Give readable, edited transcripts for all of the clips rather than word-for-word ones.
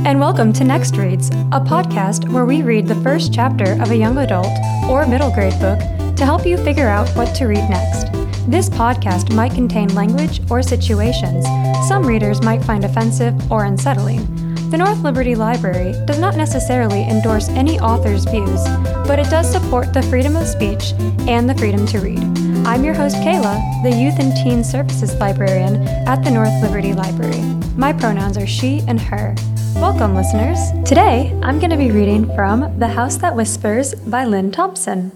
and welcome to Next Reads, a podcast where we read the first chapter of a young adult or middle grade book to help you figure out what to read next. This podcast might contain language or situations some readers might find offensive or unsettling. The North Liberty Library does not necessarily endorse any author's views, but it does support the freedom of speech and the freedom to read. I'm your host, Kayla, the Youth and Teen Services Librarian at the North Liberty Library. My pronouns are she and her. Welcome, listeners. Today, I'm going to be reading from The House That Whispers by Lynn Thompson.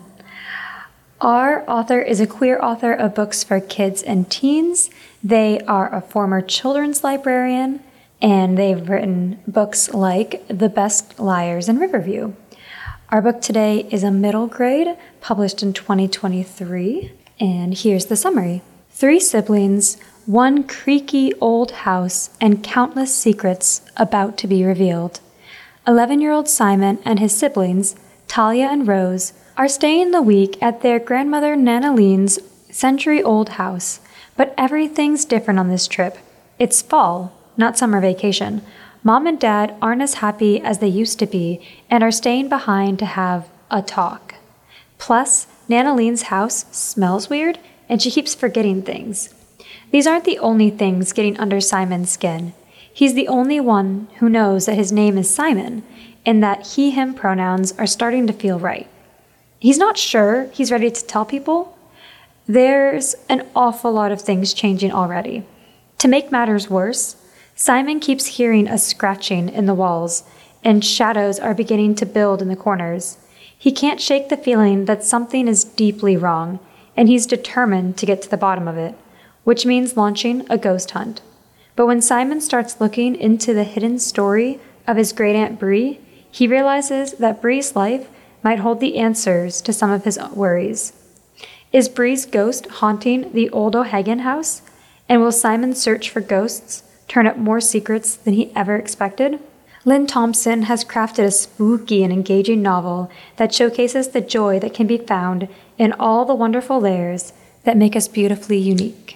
Our author is a queer author of books for kids and teens. They are a former children's librarian, and they've written books like The Best Liars in Riverview. Our book today is a middle grade, published in 2023, and here's the summary. 3 siblings, one creaky old house, and countless secrets about to be revealed. 11-year-old Simon and his siblings, Talia and Rose, are staying the week at their grandmother Nanaline's century-old house, but everything's different on this trip. It's fall, not summer vacation. Mom and Dad aren't as happy as they used to be and are staying behind to have a talk. Plus, Nanaline's house smells weird and she keeps forgetting things. These aren't the only things getting under Simon's skin. He's the only one who knows that his name is Simon and that he/him pronouns are starting to feel right. He's not sure he's ready to tell people. There's an awful lot of things changing already. To make matters worse, Simon keeps hearing a scratching in the walls, and shadows are beginning to build in the corners. He can't shake the feeling that something is deeply wrong, and he's determined to get to the bottom of it, which means launching a ghost hunt. But when Simon starts looking into the hidden story of his great-aunt Bree, he realizes that Bree's life might hold the answers to some of his worries. Is Bree's ghost haunting the old O'Hagan house? And will Simon's search for ghosts turn up more secrets than he ever expected? Lynn Thompson has crafted a spooky and engaging novel that showcases the joy that can be found in all the wonderful layers that make us beautifully unique.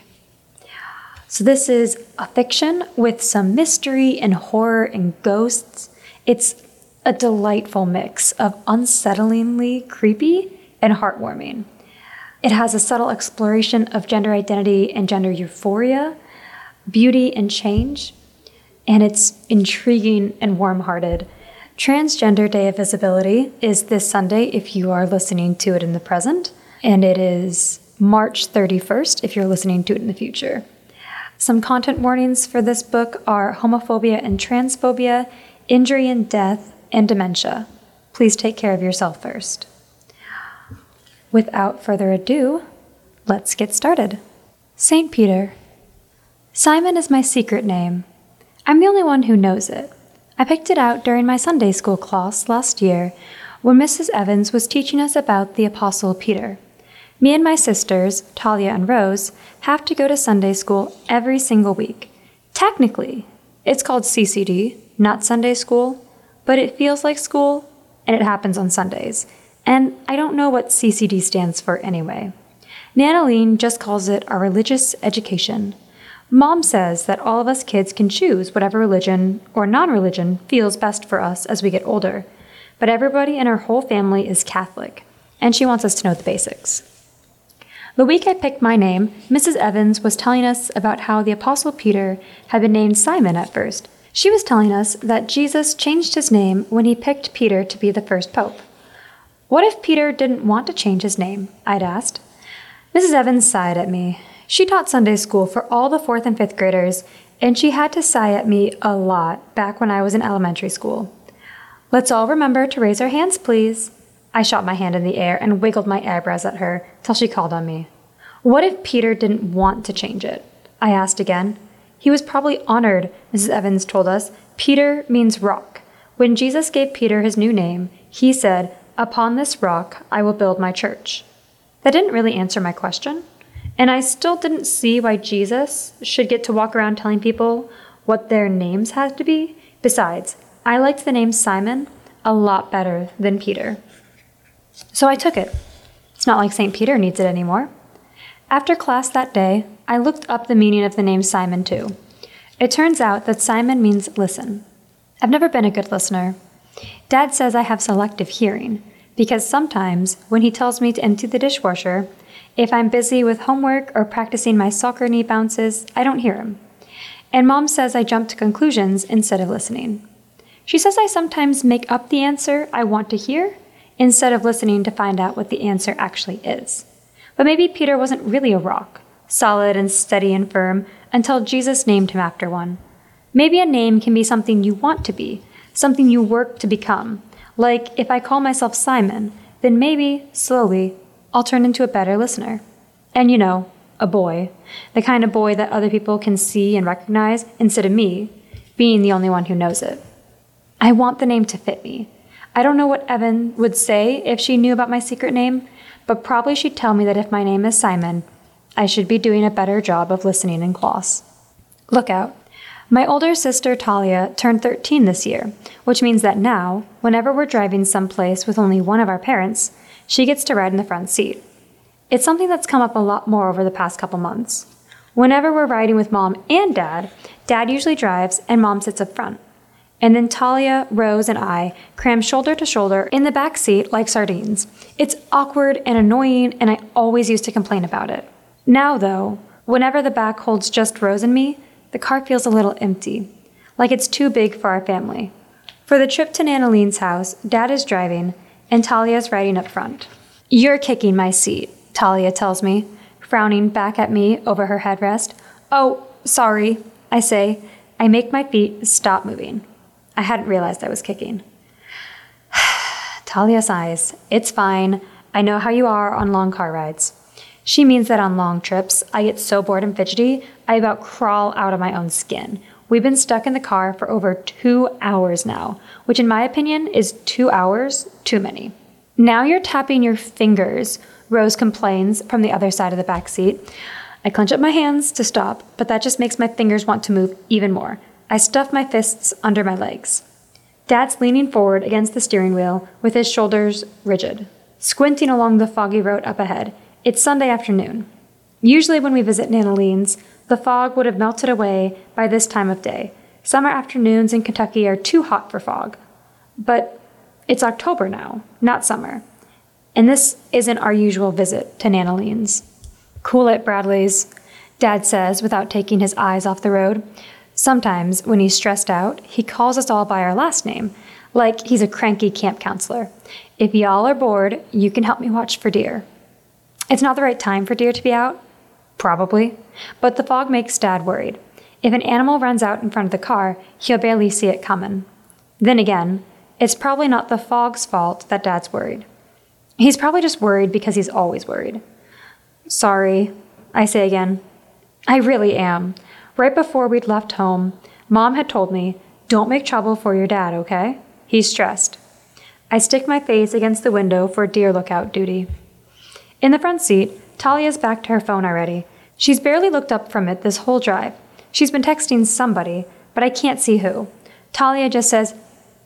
So this is a fiction with some mystery and horror and ghosts. It's a delightful mix of unsettlingly creepy and heartwarming. It has a subtle exploration of gender identity and gender euphoria, beauty and change, and it's intriguing and warm-hearted. Transgender Day of Visibility is this Sunday if you are listening to it in the present, and it is March 31st if you're listening to it in the future. Some content warnings for this book are homophobia and transphobia, injury and death, and dementia. Please take care of yourself first. Without further ado, let's get started. St. Peter. Simon is my secret name. I'm the only one who knows it. I picked it out during my Sunday school class last year when Mrs. Evans was teaching us about the Apostle Peter. Me and my sisters, Talia and Rose, have to go to Sunday school every single week. Technically, it's called CCD, not Sunday school, but it feels like school, and it happens on Sundays. And I don't know what CCD stands for anyway. Nanaline just calls it our religious education. Mom says that all of us kids can choose whatever religion or non-religion feels best for us as we get older, but everybody in her whole family is Catholic, and she wants us to know the basics. The week I picked my name, Mrs. Evans was telling us about how the Apostle Peter had been named Simon at first. She was telling us that Jesus changed his name when he picked Peter to be the first pope. What if Peter didn't want to change his name? I'd asked. Mrs. Evans sighed at me. She taught Sunday school for all the 4th and 5th graders, and she had to sigh at me a lot back when I was in elementary school. Let's all remember to raise our hands, please. I shot my hand in the air and wiggled my eyebrows at her till she called on me. What if Peter didn't want to change it? I asked again. He was probably honored, Mrs. Evans told us. Peter means rock. When Jesus gave Peter his new name, he said, "Upon this rock I will build my church." That didn't really answer my question, and I still didn't see why Jesus should get to walk around telling people what their names had to be. Besides, I liked the name Simon a lot better than Peter. So I took it. It's not like St. Peter needs it anymore. After class that day, I looked up the meaning of the name Simon too. It turns out that Simon means listen. I've never been a good listener. Dad says I have selective hearing, because sometimes when he tells me to empty the dishwasher, if I'm busy with homework or practicing my soccer knee bounces, I don't hear him. And Mom says I jump to conclusions instead of listening. She says I sometimes make up the answer I want to hear instead of listening to find out what the answer actually is. But maybe Peter wasn't really a rock, solid and steady and firm, until Jesus named him after one. Maybe a name can be something you want to be, something you work to become. Like if I call myself Simon, then maybe, slowly, I'll turn into a better listener. And a boy. The kind of boy that other people can see and recognize instead of me, being the only one who knows it. I want the name to fit me. I don't know what Evan would say if she knew about my secret name, but probably she'd tell me that if my name is Simon, I should be doing a better job of listening in class. Look out. My older sister Talia turned 13 this year, which means that now, whenever we're driving someplace with only one of our parents, she gets to ride in the front seat. It's something that's come up a lot more over the past couple months. Whenever we're riding with Mom and Dad usually drives and Mom sits up front. And then Talia, Rose, and I cram shoulder to shoulder in the back seat like sardines. It's awkward and annoying, and I always used to complain about it. Now, though, whenever the back holds just Rose and me, the car feels a little empty, like it's too big for our family. For the trip to Nanaline's house, Dad is driving, and Talia's riding up front. "You're kicking my seat," Talia tells me, frowning back at me over her headrest. "Oh, sorry," I say. I make my feet stop moving. I hadn't realized I was kicking. Talia sighs. "It's fine. I know how you are on long car rides." She means that on long trips, I get so bored and fidgety, I about crawl out of my own skin. We've been stuck in the car for over 2 hours now, which in my opinion is 2 hours too many. "Now you're tapping your fingers," Rose complains from the other side of the back seat. I clench up my hands to stop, but that just makes my fingers want to move even more. I stuff my fists under my legs. Dad's leaning forward against the steering wheel with his shoulders rigid, squinting along the foggy road up ahead. It's Sunday afternoon. Usually when we visit Nanaline's, the fog would have melted away by this time of day. Summer afternoons in Kentucky are too hot for fog. But it's October now, not summer. And this isn't our usual visit to Nanaline's. "Cool it, Bradley's," Dad says without taking his eyes off the road. Sometimes, when he's stressed out, he calls us all by our last name, like he's a cranky camp counselor. "If y'all are bored, you can help me watch for deer." It's not the right time for deer to be out. Probably. But the fog makes Dad worried. If an animal runs out in front of the car, he'll barely see it coming. Then again, it's probably not the fog's fault that Dad's worried. He's probably just worried because he's always worried. "Sorry," I say again. I really am. Right before we'd left home, Mom had told me, "Don't make trouble for your dad, okay? He's stressed." I stick my face against the window for deer lookout duty. In the front seat, Talia's back to her phone already. She's barely looked up from it this whole drive. She's been texting somebody, but I can't see who. Talia just says,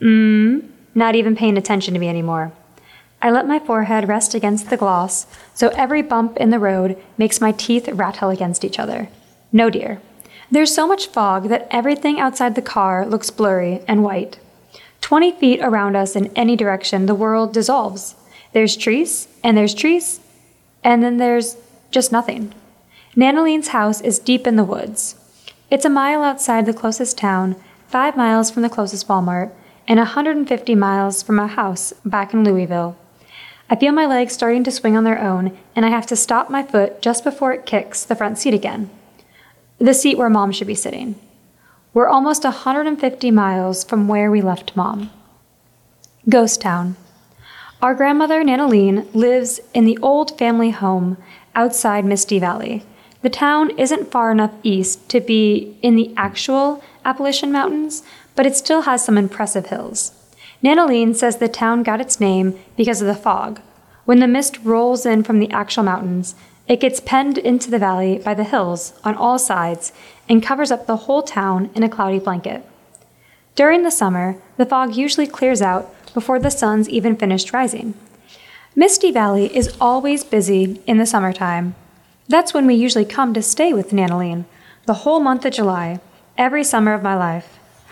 not even paying attention to me anymore. I let my forehead rest against the gloss, so every bump in the road makes my teeth rattle against each other. No deer. There's so much fog that everything outside the car looks blurry and white. 20 feet around us in any direction, the world dissolves. There's trees, and then there's just nothing. Nanaline's house is deep in the woods. It's a mile outside the closest town, 5 miles from the closest Walmart, and 150 miles from a house back in Louisville. I feel my legs starting to swing on their own, and I have to stop my foot just before it kicks the front seat again. The seat where Mom should be sitting. We're almost 150 miles from where we left Mom. Ghost Town. Our grandmother, Nanaline, lives in the old family home outside Misty Valley. The town isn't far enough east to be in the actual Appalachian Mountains, but it still has some impressive hills. Nanaline says the town got its name because of the fog. When the mist rolls in from the actual mountains, it gets penned into the valley by the hills on all sides and covers up the whole town in a cloudy blanket. During the summer, the fog usually clears out before the sun's even finished rising. Misty Valley is always busy in the summertime. That's when we usually come to stay with Nanaline, the whole month of July, every summer of my life.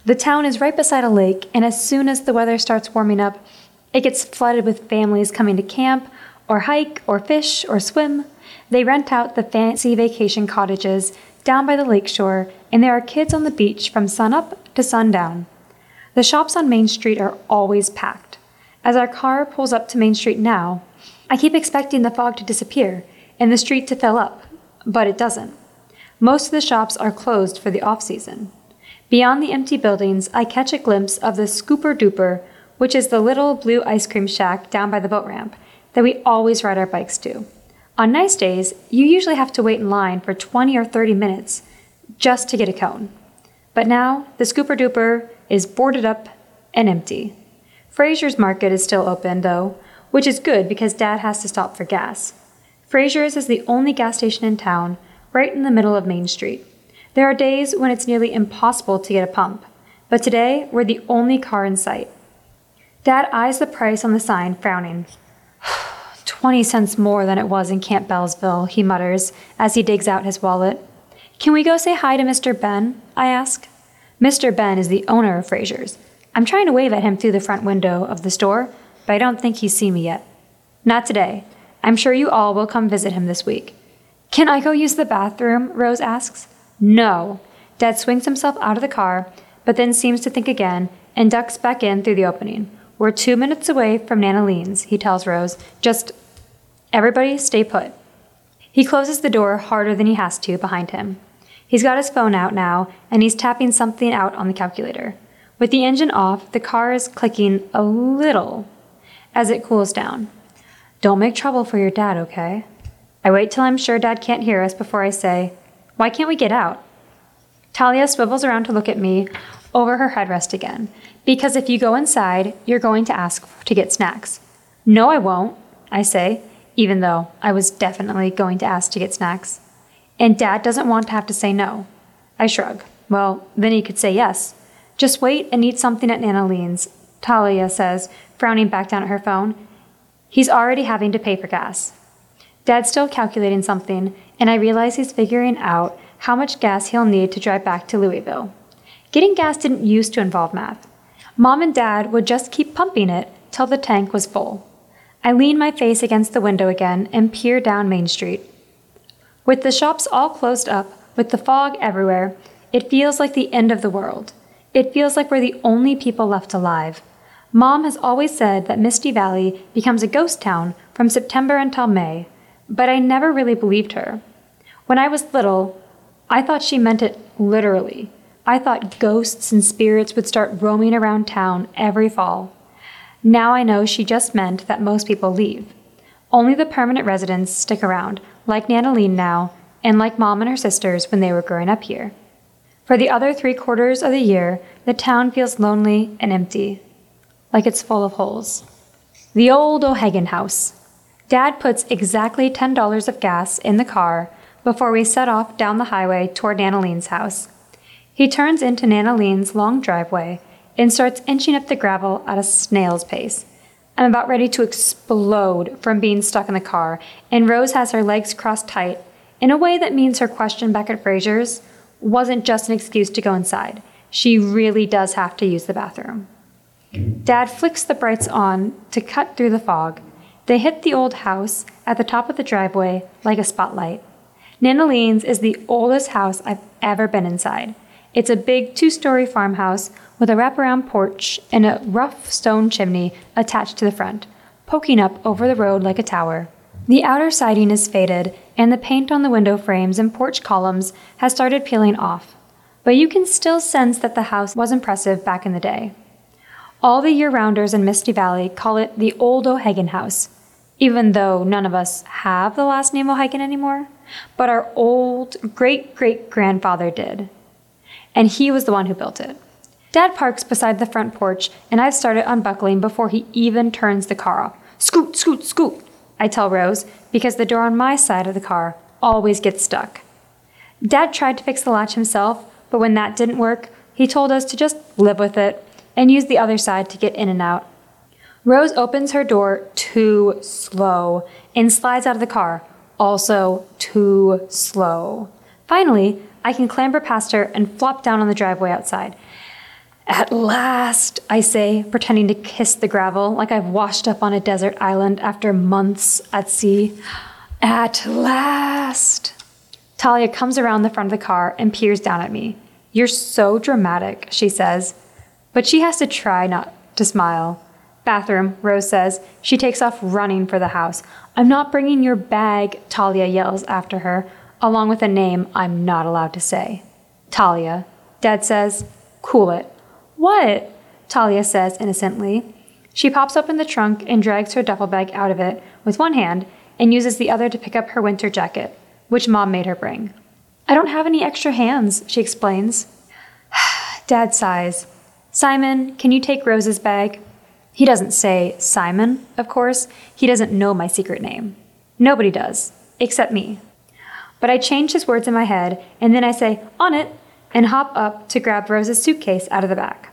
The town is right beside a lake, and as soon as the weather starts warming up, it gets flooded with families coming to camp, or hike, or fish, or swim. They rent out the fancy vacation cottages down by the lakeshore, and there are kids on the beach from sunup to sundown. The shops on Main Street are always packed. As our car pulls up to Main Street now, I keep expecting the fog to disappear and the street to fill up, but it doesn't. Most of the shops are closed for the off-season. Beyond the empty buildings, I catch a glimpse of the Scooper Duper, which is the little blue ice cream shack down by the boat ramp that we always ride our bikes to. On nice days, you usually have to wait in line for 20 or 30 minutes just to get a cone. But now, the Scooper Duper is boarded up and empty. Fraser's Market is still open, though, which is good because Dad has to stop for gas. Fraser's is the only gas station in town, right in the middle of Main Street. There are days when it's nearly impossible to get a pump, but today we're the only car in sight. Dad eyes the price on the sign, frowning. 20 cents more than it was in Camp Bellsville, he mutters as he digs out his wallet. Can we go say hi to Mr. Ben? I ask. Mr. Ben is the owner of Fraser's. I'm trying to wave at him through the front window of the store, but I don't think he's seen me yet. Not today. I'm sure you all will come visit him this week. Can I go use the bathroom? Rose asks. No. Dad swings himself out of the car, but then seems to think again and ducks back in through the opening. We're 2 minutes away from Nana Lean's, he tells Rose. Just everybody stay put. He closes the door harder than he has to behind him. He's got his phone out now, and he's tapping something out on the calculator. With the engine off, the car is clicking a little as it cools down. Don't make trouble for your dad, okay? I wait till I'm sure Dad can't hear us before I say, why can't we get out? Talia swivels around to look at me over her headrest again, because if you go inside, you're going to ask to get snacks. No, I won't, I say, even though I was definitely going to ask to get snacks. And Dad doesn't want to have to say no. I shrug. Well, then he could say yes. Just wait and eat something at Nana Lean's, Talia says, frowning back down at her phone. He's already having to pay for gas. Dad's still calculating something, and I realize he's figuring out how much gas he'll need to drive back to Louisville. Getting gas didn't used to involve math. Mom and Dad would just keep pumping it till the tank was full. I lean my face against the window again and peer down Main Street. With the shops all closed up, with the fog everywhere, it feels like the end of the world. It feels like we're the only people left alive. Mom has always said that Misty Valley becomes a ghost town from September until May, but I never really believed her. When I was little, I thought she meant it literally. I thought ghosts and spirits would start roaming around town every fall. Now I know she just meant that most people leave. Only the permanent residents stick around, like Nana Lean now, and like Mom and her sisters when they were growing up here. For the other 3/4 of the year, the town feels lonely and empty, like it's full of holes. The old O'Hagan house. Dad puts exactly $10 of gas in the car before we set off down the highway toward Nana Lean's house. He turns into Nana Lean's long driveway and starts inching up the gravel at a snail's pace. I'm about ready to explode from being stuck in the car, and Rose has her legs crossed tight in a way that means her question back at Fraser's wasn't just an excuse to go inside. She really does have to use the bathroom. Dad flicks the brights on to cut through the fog. They hit the old house at the top of the driveway like a spotlight. Nana Lean's is the oldest house I've ever been inside. It's a big 2-story farmhouse with a wraparound porch and a rough stone chimney attached to the front, poking up over the road like a tower. The outer siding is faded, and the paint on the window frames and porch columns has started peeling off, but you can still sense that the house was impressive back in the day. All the year-rounders in Misty Valley call it the old O'Hagan house, even though none of us have the last name O'Hagan anymore, but our old great-great-grandfather did. And he was the one who built it. Dad parks beside the front porch, and I've started unbuckling before he even turns the car off. Scoot, scoot, scoot, I tell Rose, because the door on my side of the car always gets stuck. Dad tried to fix the latch himself, but when that didn't work, he told us to just live with it and use the other side to get in and out. Rose opens her door too slow and slides out of the car, also too slow. Finally, I can clamber past her and flop down on the driveway outside. At last, I say, pretending to kiss the gravel like I've washed up on a desert island after months at sea. At last. Talia comes around the front of the car and peers down at me. You're so dramatic, she says, but she has to try not to smile. Bathroom, Rose says. She takes off running for the house. I'm not bringing your bag, Talia yells after her, along with a name I'm not allowed to say. Talia. Dad says, cool it. What? Talia says innocently. She pops open the trunk and drags her duffel bag out of it with one hand and uses the other to pick up her winter jacket, which Mom made her bring. I don't have any extra hands, she explains. Dad sighs. Simon, can you take Rose's bag? He doesn't say Simon, of course. He doesn't know my secret name. Nobody does, except me. But I change his words in my head, and then I say, on it, and hop up to grab Rose's suitcase out of the back.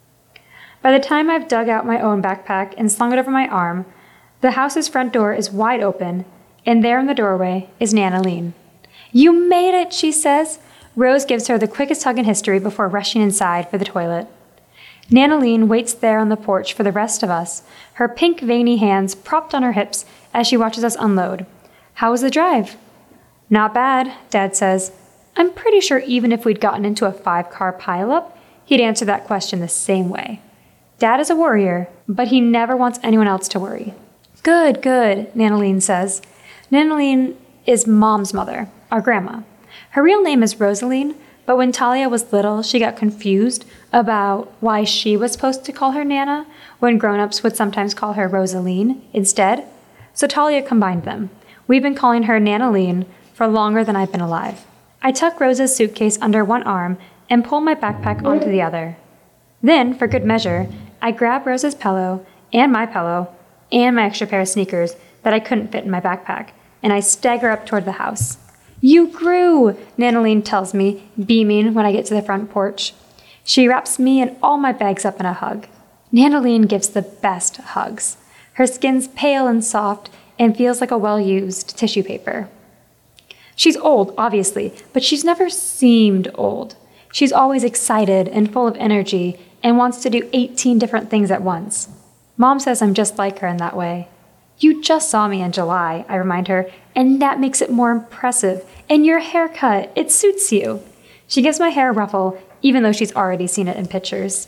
By the time I've dug out my own backpack and slung it over my arm, the house's front door is wide open, and there in the doorway is Nanaline. You made it, she says. Rose gives her the quickest hug in history before rushing inside for the toilet. Nanaline waits there on the porch for the rest of us, her pink veiny hands propped on her hips as she watches us unload. How was the drive? Not bad, Dad says. I'm pretty sure even if we'd gotten into a 5-car pileup, he'd answer that question the same way. Dad is a worrier, but he never wants anyone else to worry. Good, Nanaline says. Nanaline is Mom's mother, our grandma. Her real name is Rosaline, but when Talia was little, she got confused about why she was supposed to call her Nana when grown-ups would sometimes call her Rosaline instead. So Talia combined them. We've been calling her Nanaline for longer than I've been alive. I tuck Rose's suitcase under one arm and pull my backpack onto the other. Then, for good measure, I grab Rose's pillow and my extra pair of sneakers that I couldn't fit in my backpack, and I stagger up toward the house. You grew, Nanaline tells me, beaming when I get to the front porch. She wraps me and all my bags up in a hug. Nanaline gives the best hugs. Her skin's pale and soft and feels like a well-used tissue paper. She's old, obviously, but she's never seemed old. She's always excited and full of energy and wants to do 18 different things at once. Mom says I'm just like her in that way. You just saw me in July, I remind her, and that makes it more impressive. And your haircut, it suits you. She gives my hair a ruffle, even though she's already seen it in pictures.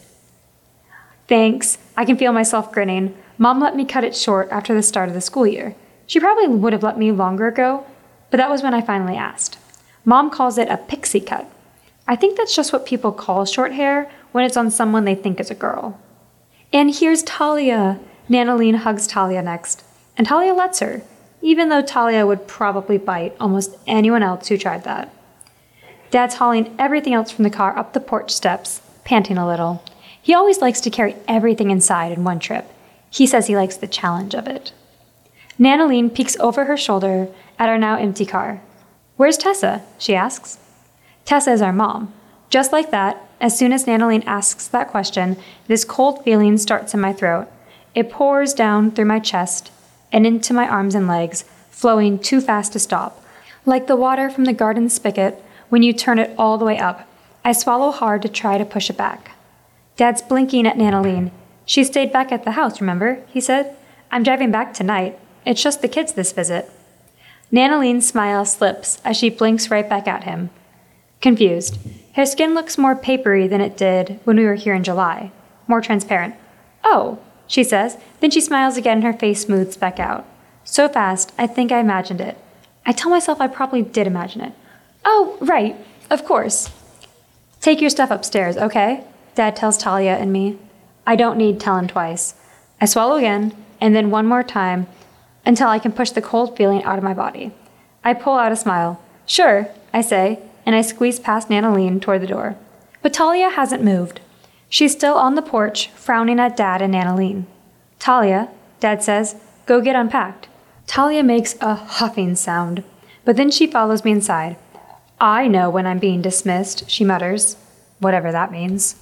Thanks. I can feel myself grinning. Mom let me cut it short after the start of the school year. She probably would have let me longer ago, but that was when I finally asked. Mom calls it a pixie cut. I think that's just what people call short hair when it's on someone they think is a girl. And here's Talia. Nanaline hugs Talia next, and Talia lets her, even though Talia would probably bite almost anyone else who tried that. Dad's hauling everything else from the car up the porch steps, panting a little. He always likes to carry everything inside in one trip. He says he likes the challenge of it. Nanaline peeks over her shoulder at our now empty car. Where's Tessa? She asks. Tessa is our mom. Just like that, as soon as Nanaline asks that question, this cold feeling starts in my throat. It pours down through my chest and into my arms and legs, flowing too fast to stop. Like the water from the garden spigot when you turn it all the way up. I swallow hard to try to push it back. Dad's blinking at Nanaline. She stayed back at the house, remember? He said. I'm driving back tonight. It's just the kids this visit. Nanaline's smile slips as she blinks right back at him. Confused. Her skin looks more papery than it did when we were here in July. More transparent. Oh, she says. Then she smiles again and her face smooths back out. So fast, I think I imagined it. I tell myself I probably did imagine it. Oh, right. Of course. Take your stuff upstairs, okay? Dad tells Talia and me. I don't need telling twice. I swallow again, and then one more time, until I can push the cold feeling out of my body. I pull out a smile. Sure, I say, and I squeeze past Nanaline toward the door. But Talia hasn't moved. She's still on the porch, frowning at Dad and Nanaline. Talia, Dad says, go get unpacked. Talia makes a huffing sound, but then she follows me inside. I know when I'm being dismissed, she mutters, whatever that means.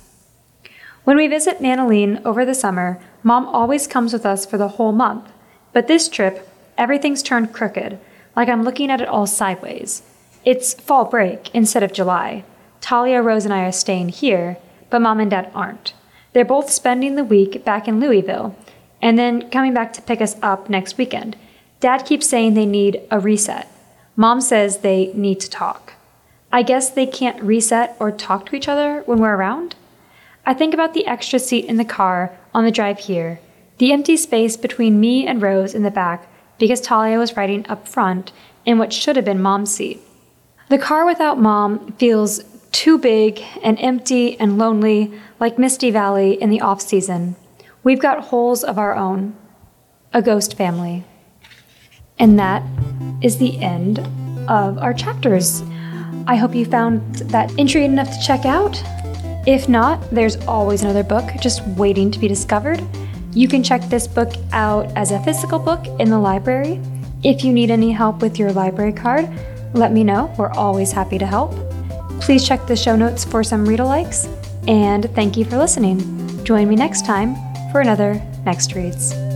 When we visit Nanaline over the summer, Mom always comes with us for the whole month. But this trip, everything's turned crooked, like I'm looking at it all sideways. It's fall break instead of July. Talia, Rose, and I are staying here, but Mom and Dad aren't. They're both spending the week back in Louisville and then coming back to pick us up next weekend. Dad keeps saying they need a reset. Mom says they need to talk. I guess they can't reset or talk to each other when we're around? I think about the extra seat in the car on the drive here, the empty space between me and Rose in the back because Talia was riding up front in what should have been Mom's seat. The car without Mom feels too big and empty and lonely, like Misty Valley in the off-season. We've got holes of our own, a ghost family. And that is the end of our chapters. I hope you found that intriguing enough to check out. If not, there's always another book just waiting to be discovered. You can check this book out as a physical book in the library. If you need any help with your library card, let me know. We're always happy to help. Please check the show notes for some read-alikes, and thank you for listening. Join me next time for another Next Reads.